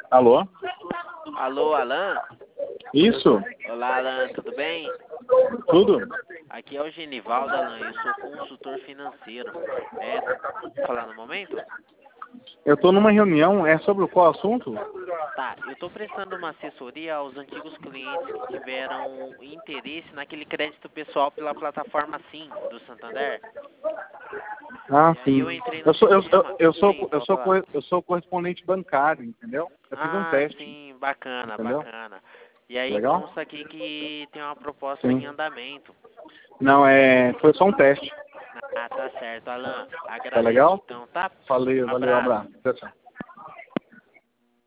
Alô? Alô, Alan? Isso? Olá, Alan, tudo bem? Tudo? Aqui é o Genivaldo, Alan, eu sou consultor financeiro. Falar no momento? Eu estou numa reunião, é sobre qual assunto? Tá, eu estou prestando uma assessoria aos antigos clientes que tiveram interesse naquele crédito pessoal pela plataforma Sim, do Santander. Ah, E aí sim. eu entrei no sistema... Sim, pode falar. Eu sou correspondente bancário, entendeu? Eu fiz um Ah, teste, sim, bacana, entendeu? bacana. E aí Legal? consta aqui que tem uma proposta em Sim. andamento. Não, foi só um teste. Ah, tá certo, Alan. Tá Agradeço legal? então, tá? Valeu, Um valeu, um abraço. abraço. Tchau, tchau.